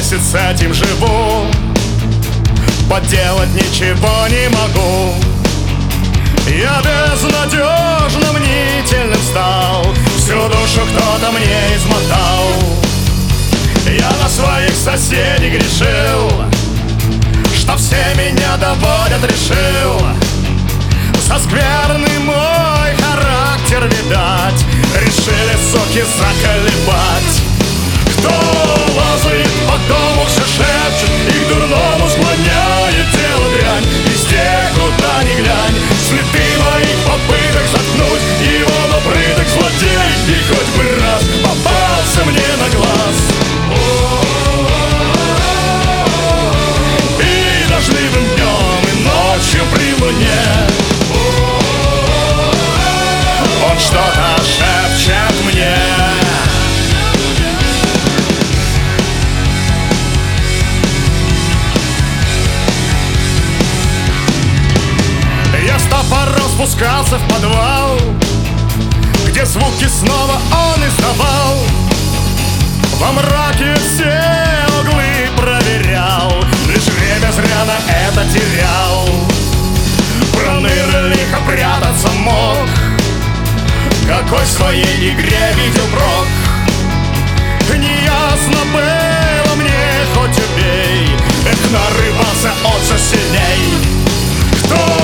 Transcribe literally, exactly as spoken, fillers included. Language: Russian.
месяц с этим живу, поделать ничего не могу. Я безнадежно мнительным стал, всю душу кто-то мне измотал. Я на своих соседей грешил, что все меня доводят, решил. За скверный мой характер, видать, решили, суки, заколебать. Кто лазает по дому, все шепчет, и к дурному склоняет дело дрянь. Везде, куда ни глянь, следы моих попыток заткнуть его напрыток злодей. И хоть бы раз попался мне на глаз, и дождливым днем, и ночью при луне он что-то шепчет мне. Я с топором спускался в подвал, где звуки снова он издавал. Во мраке все углы проверял, лишь время зря на это терял. Проныр лихо прятаться мог, какой в своей игре видел прок. Неясно было мне, хоть убей, эх, нарывался он все сильней. Кто